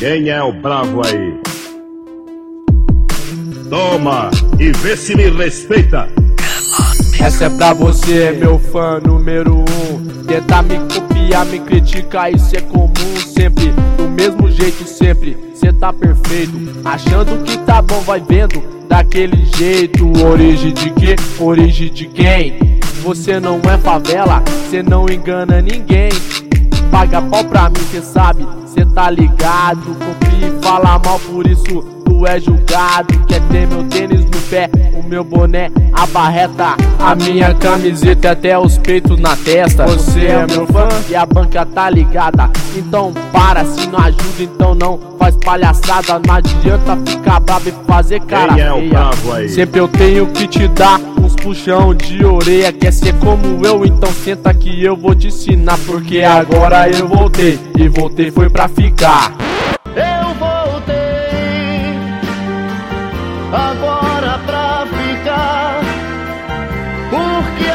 Quem é o bravo aí? Toma e vê se me respeita. Essa é pra você, meu fã número 1. Tenta me copiar, me criticar, isso é comum sempre. Do mesmo jeito sempre, cê tá perfeito. Achando que tá bom, vai vendo daquele jeito. Origem de quê? Origem de quem? Você não é favela, cê não engana ninguém. Paga pau pra mim, cê sabe, cê tá ligado. Copia e fala mal, por isso tu é julgado. Quer ter meu tênis no pé, o meu boné, a barreta, a minha camiseta e até os peitos na testa. Você é meu fã e a banca tá ligada. Então para, se não ajuda, então não faz palhaçada. Não adianta ficar bravo e fazer cara feia. Sempre eu tenho que te dar uns puxão de orelha. Quer ser como eu? Então senta que eu vou te ensinar. Porque agora eu voltei, e voltei foi pra ficar. Eu voltei agora pra ficar, porque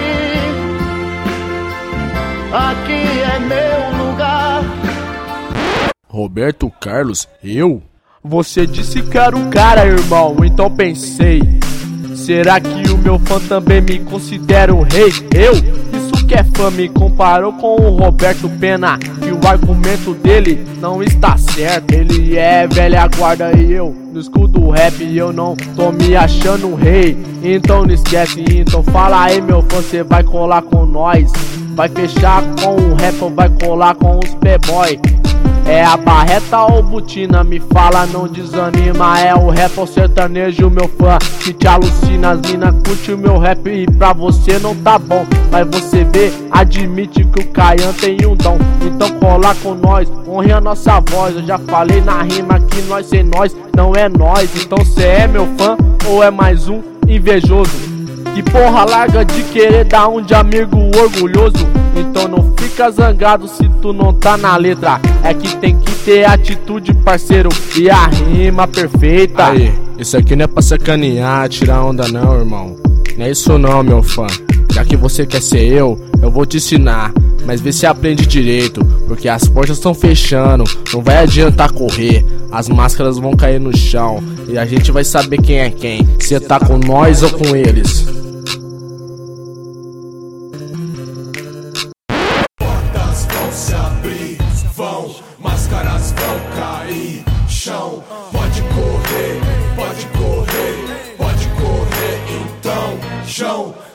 aqui é meu lugar. Roberto Carlos, eu? Você disse que era o cara, irmão, então pensei, será que o meu fã também me considera um rei? Eu? Isso que é fã, me comparou com o Roberto Pena, que o argumento dele não está certo. Ele é velha guarda e eu no escudo rap e eu não tô me achando um rei. Então não esquece, então fala aí meu fã, cê vai colar com nós? Vai fechar com o rap ou vai colar com os playboy? É a barreta ou botina, me fala, não desanima. É o rap ou sertanejo, meu fã, que te alucina. As mina curte o meu rap e pra você não tá bom, mas você vê, admite que o Caian tem um dom. Então cola com nós, honre a nossa voz. Eu já falei na rima que nós sem nós não é nós. Então cê é meu fã ou é mais um invejoso? Que porra larga de querer dar um de amigo orgulhoso. Então não fica zangado se tu não tá na letra. É que tem que ter atitude, parceiro, e a rima perfeita. Aí, isso aqui não é pra sacanear, tirar onda não, irmão. Não é isso não, meu fã. Já que você quer ser eu vou te ensinar. Mas vê se aprende direito, porque as portas estão fechando. Não vai adiantar correr, as máscaras vão cair no chão e a gente vai saber quem é quem, se tá com nós ou com eles.